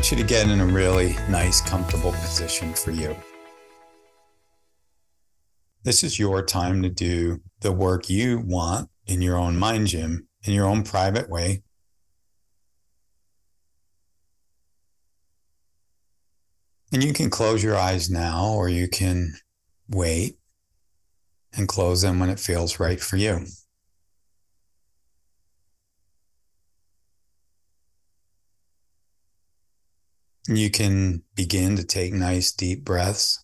want you to get in a really nice, comfortable position for you. This is your time to do the work you want in your own mind gym, in your own private way. And you can close your eyes now, or you can wait and close them when it feels right for you. You can begin to take nice, deep breaths.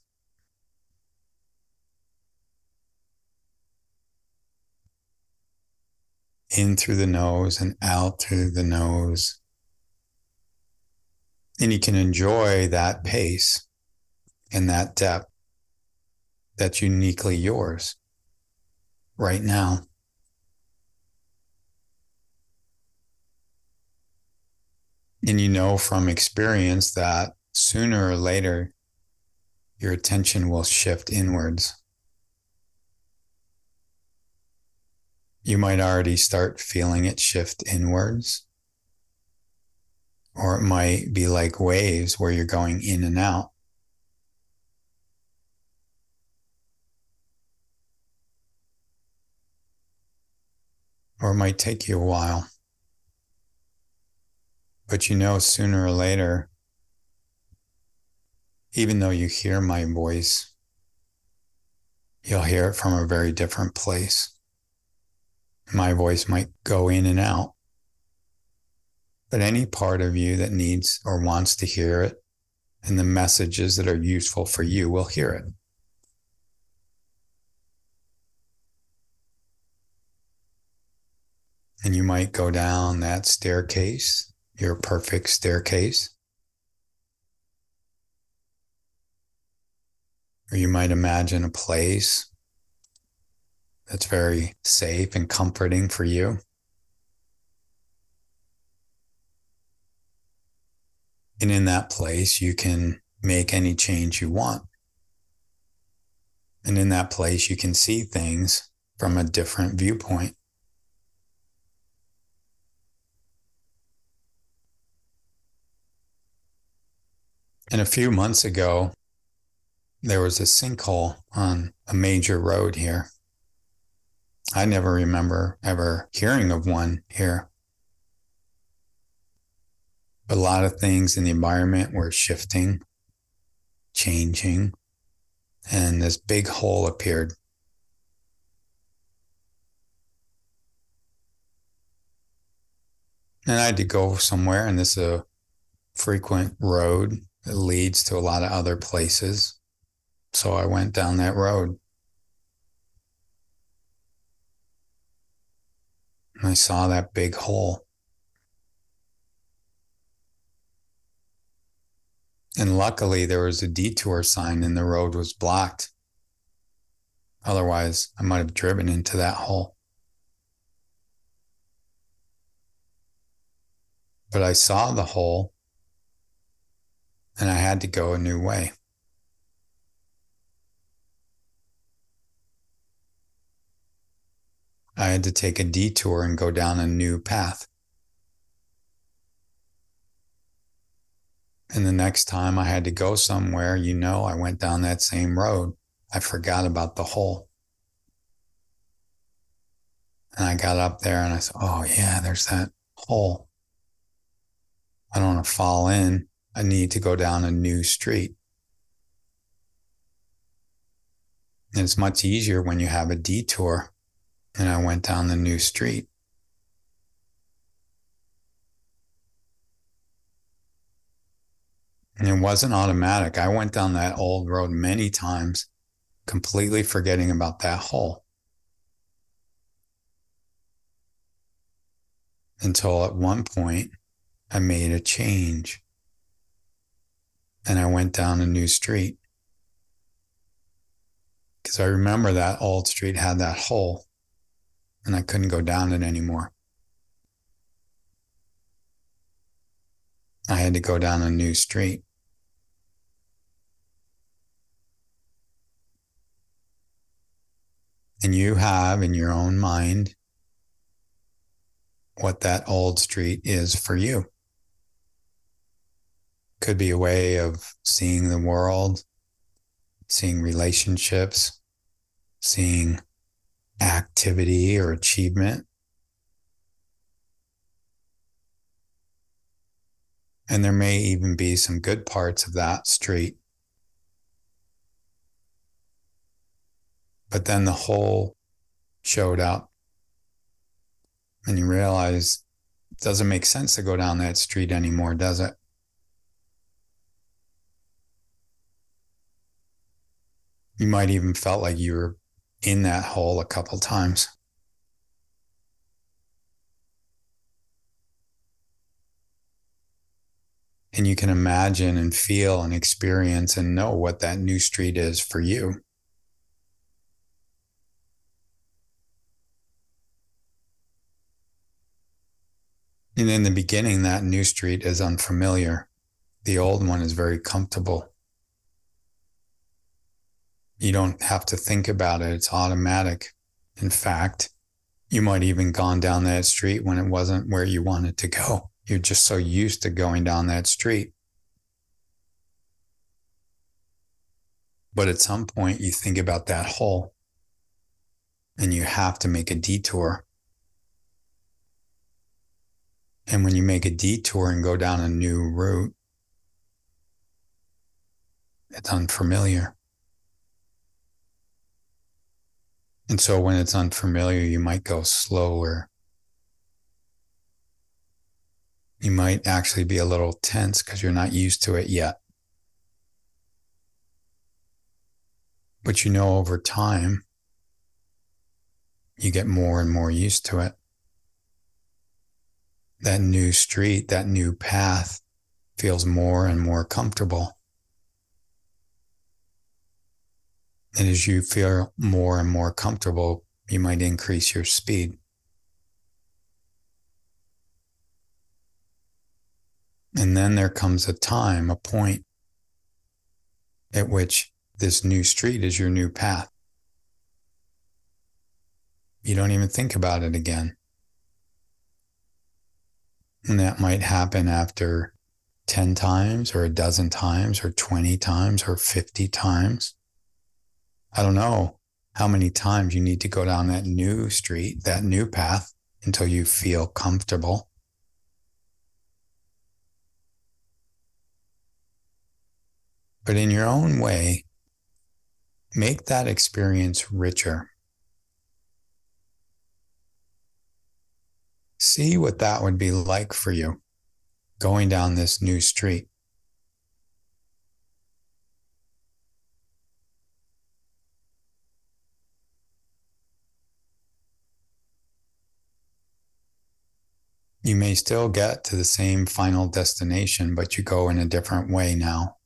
In through the nose and out through the nose. And you can enjoy that pace and that depth that's uniquely yours right now. And you know from experience that sooner or later, your attention will shift inwards. You might already start feeling it shift inwards, or it might be like waves where you're going in and out. Or it might take you a while. But you know sooner or later, even though you hear my voice, you'll hear it from a very different place. My voice might go in and out. But any part of you that needs or wants to hear it, and the messages that are useful for you will hear it. And you might go down that staircase, your perfect staircase. Or you might imagine a place that's very safe and comforting for you. And in that place, you can make any change you want. And in that place, you can see things from a different viewpoint. And a few months ago, there was a sinkhole on a major road here. I never remember ever hearing of one here. A lot of things in the environment were shifting, changing, and this big hole appeared. And I had to go somewhere, and this is a frequent road that leads to a lot of other places. So I went down that road. And I saw that big hole. And luckily, there was a detour sign and the road was blocked. Otherwise, I might have driven into that hole. But I saw the hole and I had to go a new way. I had to take a detour and go down a new path. And the next time I had to go somewhere, I went down that same road. I forgot about the hole. And I got up there and I said, oh yeah, there's that hole. I don't want to fall in. I need to go down a new street. And it's much easier when you have a detour. And I went down the new street. And it wasn't automatic. I went down that old road many times, completely forgetting about that hole. Until at one point, I made a change. And I went down a new street. Because I remember that old street had that hole. And I couldn't go down it anymore. I had to go down a new street. And you have in your own mind what that old street is for you. Could be a way of seeing the world, seeing relationships, seeing activity or achievement. And there may even be some good parts of that street. But then the hole showed up and you realize it doesn't make sense to go down that street anymore, does it? You might even felt like you were in that hole a couple times. And you can imagine and feel and experience and know what that new street is for you. And in the beginning, that new street is unfamiliar. The old one is very comfortable. You don't have to think about it. It's automatic. In fact, you might even gone down that street when it wasn't where you wanted to go. You're just so used to going down that street. But at some point, you think about that hole and you have to make a detour. And when you make a detour and go down a new route, it's unfamiliar. And so when it's unfamiliar, you might go slower. You might actually be a little tense because you're not used to it yet. But you know, over time, you get more and more used to it. That new street, that new path feels more and more comfortable. And as you feel more and more comfortable, you might increase your speed. And then there comes a time, a point at which this new street is your new path. You don't even think about it again. And that might happen after 10 times or a dozen times or 20 times or 50 times. I don't know how many times you need to go down that new street, that new path, until you feel comfortable. But in your own way, make that experience richer. See what that would be like for you going down this new street. You may still get to the same final destination, but you go in a different way now.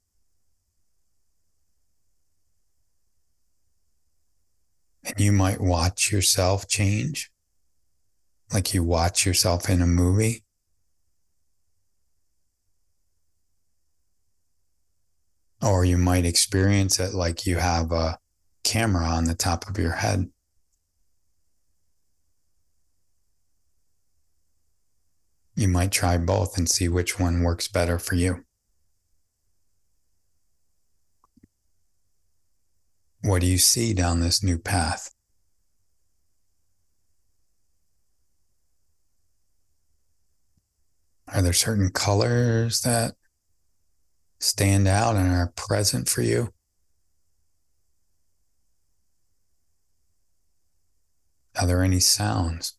And you might watch yourself change, like you watch yourself in a movie. Or you might experience it like you have a camera on the top of your head. You might try both and see which one works better for you. What do you see down this new path? Are there certain colors that stand out and are present for you? Are there any sounds?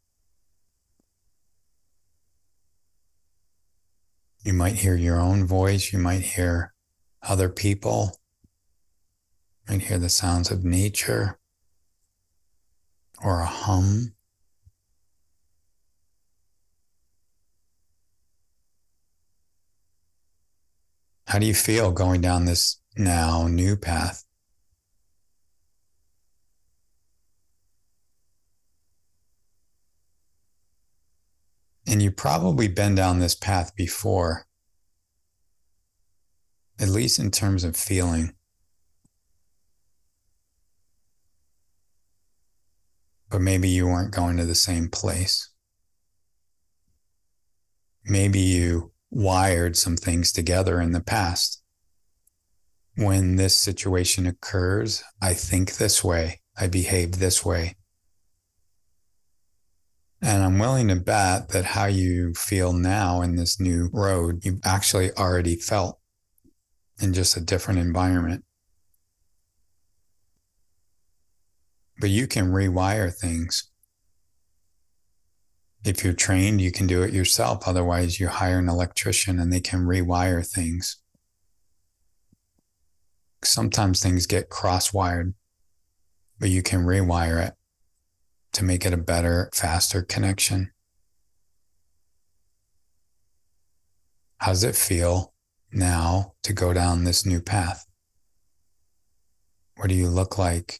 You might hear your own voice. You might hear other people. You might hear the sounds of nature or a hum. How do you feel going down this now new path? And you've probably been down this path before, at least in terms of feeling. But maybe you weren't going to the same place. Maybe you wired some things together in the past. When this situation occurs, I think this way, I behave this way. And I'm willing to bet that how you feel now in this new road, you've actually already felt in just a different environment. But you can rewire things. If you're trained, you can do it yourself. Otherwise, you hire an electrician and they can rewire things. Sometimes things get cross-wired, but you can rewire it to make it a better, faster connection. How does it feel now to go down this new path? What do you look like?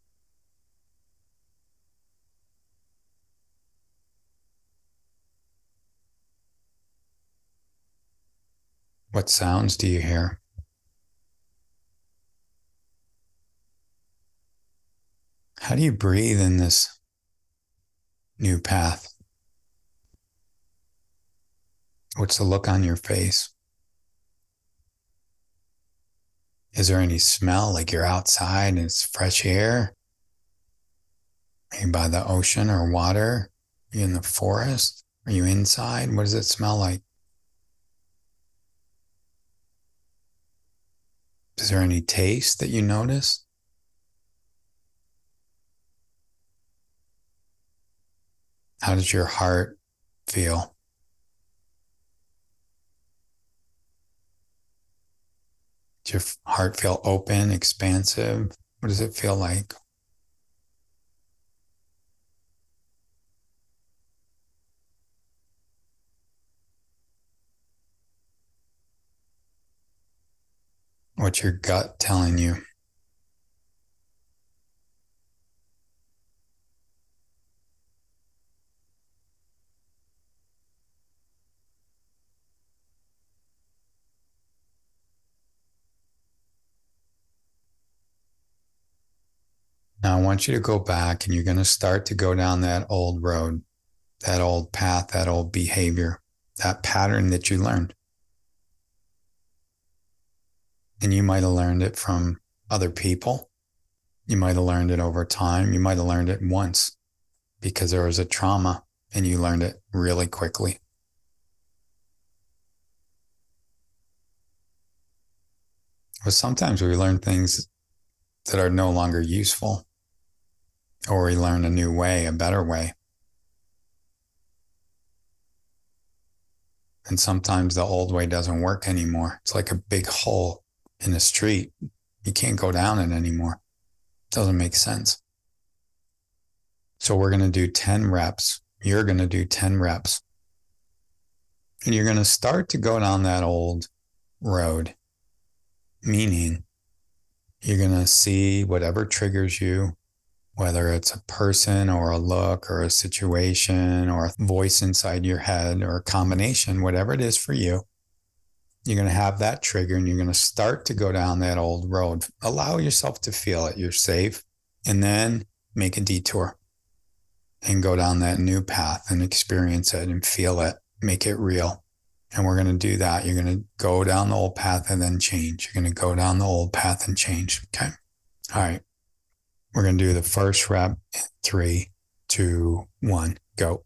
What sounds do you hear? How do you breathe in this new path? What's the look on your face? Is there any smell, like you're outside and it's fresh air? Are you by the ocean or water? Are you in the forest? Are you inside? What does it smell like? Is there any taste that you notice? How does your heart feel? Does your heart feel open, expansive? What does it feel like? What's your gut telling you? Now, I want you to go back and you're going to start to go down that old road, that old path, that old behavior, that pattern that you learned. And you might have learned it from other people. You might have learned it over time. You might have learned it once because there was a trauma and you learned it really quickly. But sometimes we learn things that are no longer useful, or we learn a new way, a better way. And sometimes the old way doesn't work anymore. It's like a big hole in the street. You can't go down it anymore. It doesn't make sense. So we're going to do 10 reps. You're going to do 10 reps. And you're going to start to go down that old road, meaning you're going to see whatever triggers you, whether it's a person or a look or a situation or a voice inside your head or a combination, whatever it is for you. You're going to have that trigger and you're going to start to go down that old road. Allow yourself to feel it. You're safe. And then make a detour and go down that new path and experience it and feel it. Make it real. And we're going to do that. You're going to go down the old path and then change. You're going to go down the old path and change. Okay. All right. We're going to do the first rep. 3, 2, 1, go.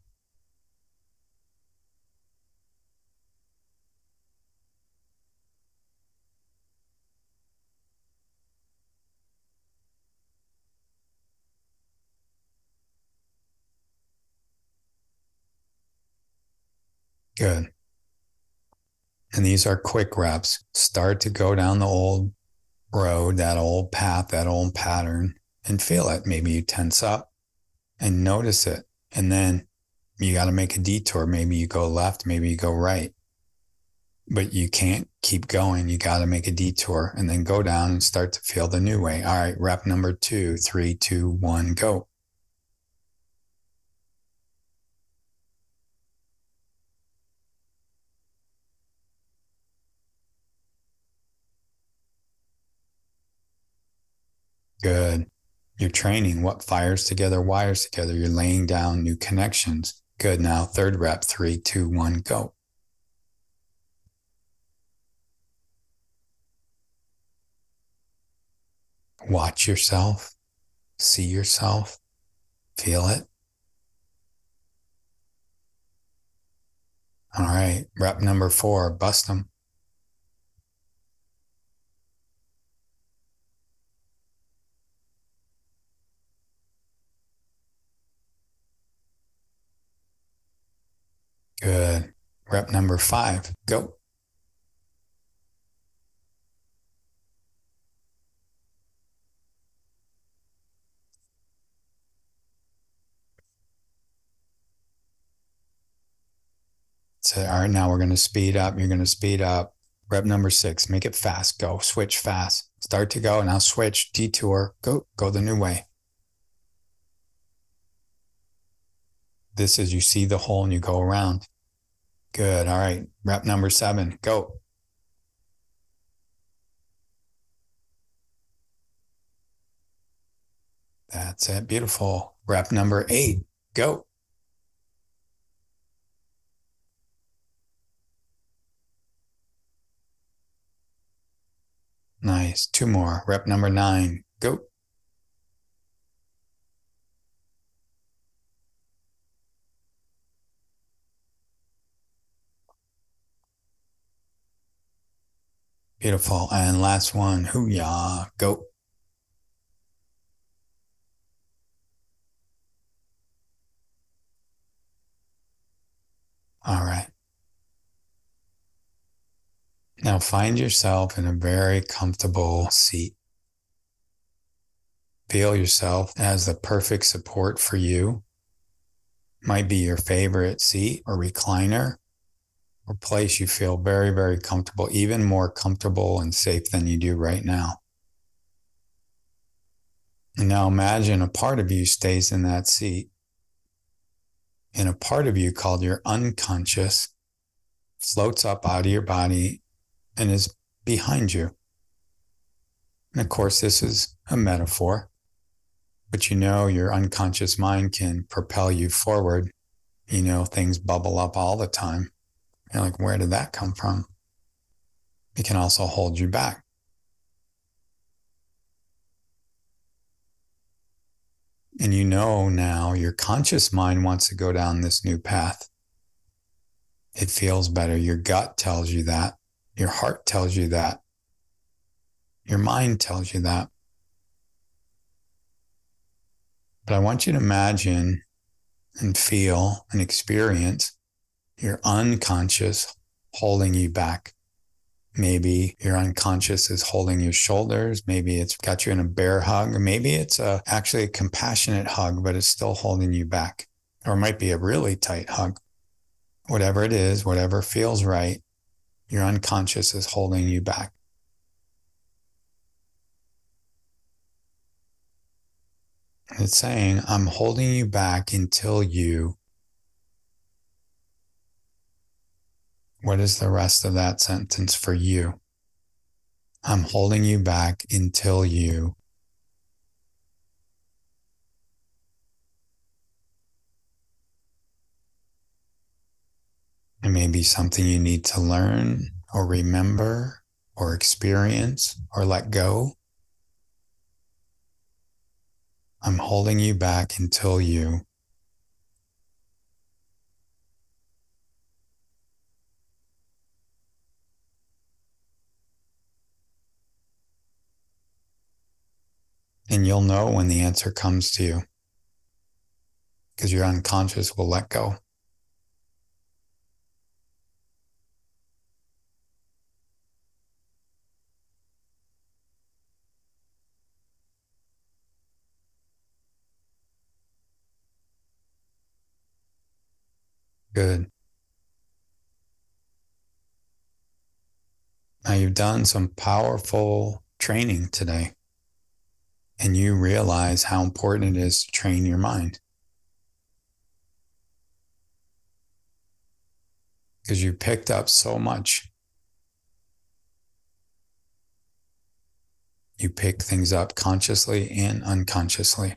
Good. And these are quick reps. Start to go down the old road, that old path, that old pattern, and feel it. Maybe you tense up and notice it. And then you got to make a detour. Maybe you go left, maybe you go right. But you can't keep going. You got to make a detour and then go down and start to feel the new way. All right, rep number 2, 3, 2, 1, go. Good. You're training what fires together, wires together. You're laying down new connections. Good. Now, third rep, 3, 2, 1, go. Watch yourself, see yourself, feel it. All right, rep number 4, bust them. Good. Rep number 5, go. So, all right, now we're going to speed up. You're going to speed up. Rep number 6, make it fast. Go, switch fast. Start to go, now switch, detour, go the new way. This is you see the hole and you go around. Good. All right. Rep number 7, go. That's it. Beautiful. Rep number 8, go. Nice. 2 more. Rep number 9, go. Beautiful. And last one. Hoo-yah. Go. All right. Now find yourself in a very comfortable seat. Feel yourself as the perfect support for you. Might be your favorite seat or recliner or place you feel very, very comfortable, even more comfortable and safe than you do right now. And now imagine a part of you stays in that seat, and a part of you called your unconscious floats up out of your body and is behind you. And of course, this is a metaphor, but you know your unconscious mind can propel you forward. You know, things bubble up all the time. You're like, where did that come from? It can also hold you back. And you know now your conscious mind wants to go down this new path. It feels better. Your gut tells you that. Your heart tells you that. Your mind tells you that. But I want you to imagine and feel and experience your unconscious holding you back. Maybe your unconscious is holding your shoulders. Maybe it's got you in a bear hug. Maybe it's actually a compassionate hug, but it's still holding you back. Or it might be a really tight hug. Whatever it is, whatever feels right, your unconscious is holding you back. And it's saying, I'm holding you back until you. What is the rest of that sentence for you? I'm holding you back until you. It may be something you need to learn or remember or experience or let go. I'm holding you back until you. And you'll know when the answer comes to you because your unconscious will let go. Good. Now you've done some powerful training today, and you realize how important it is to train your mind. Because you picked up so much. You pick things up consciously and unconsciously.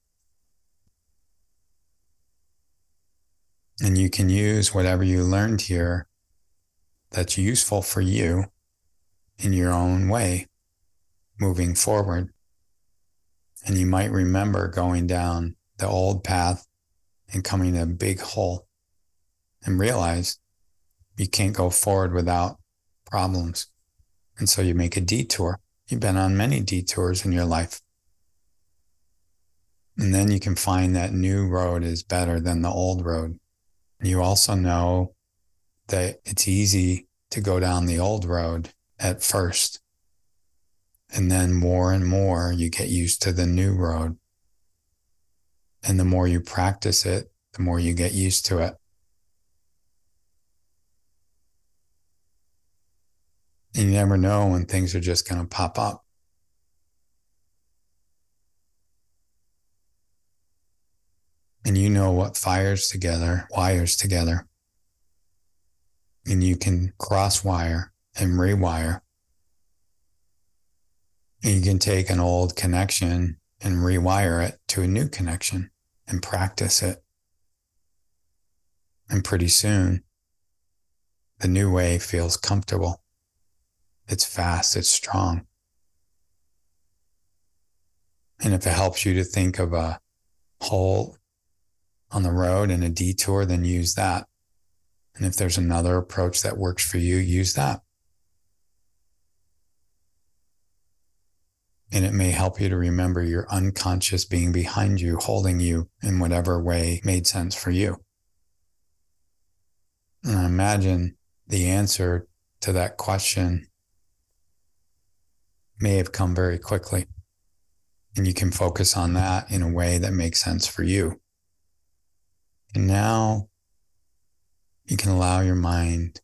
And you can use whatever you learned here that's useful for you in your own way moving forward. And you might remember going down the old path and coming to a big hole and realize you can't go forward without problems. And so you make a detour. You've been on many detours in your life. And then you can find that new road is better than the old road. You also know that it's easy to go down the old road at first. And then more and more you get used to the new road. And the more you practice it, the more you get used to it. And you never know when things are just going to pop up. And you know what wires together. And you can cross wire and rewire. And you can take an old connection and rewire it to a new connection and practice it. And pretty soon, the new way feels comfortable. It's fast, it's strong. And if it helps you to think of a hole on the road and a detour, then use that. And if there's another approach that works for you, use that. And it may help you to remember your unconscious being behind you, holding you in whatever way made sense for you. And I imagine the answer to that question may have come very quickly. And you can focus on that in a way that makes sense for you. And now you can allow your mind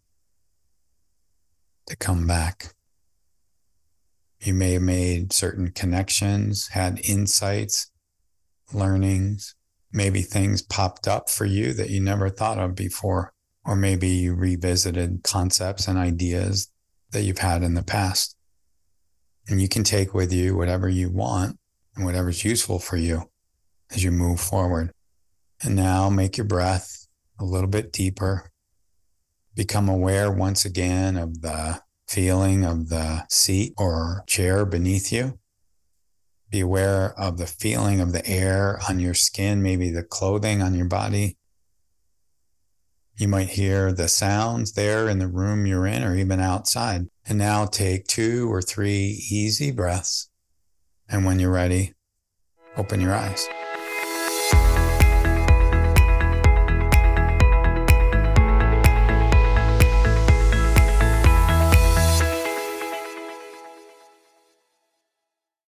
to come back. You may have made certain connections, had insights, learnings, maybe things popped up for you that you never thought of before, or maybe you revisited concepts and ideas that you've had in the past. And you can take with you whatever you want and whatever's useful for you as you move forward. And now make your breath a little bit deeper. Become aware once again of the feeling of the seat or chair beneath you. Be aware of the feeling of the air on your skin, maybe the clothing on your body. You might hear the sounds there in the room you're in or even outside. And now take 2 or 3 easy breaths. And when you're ready, open your eyes.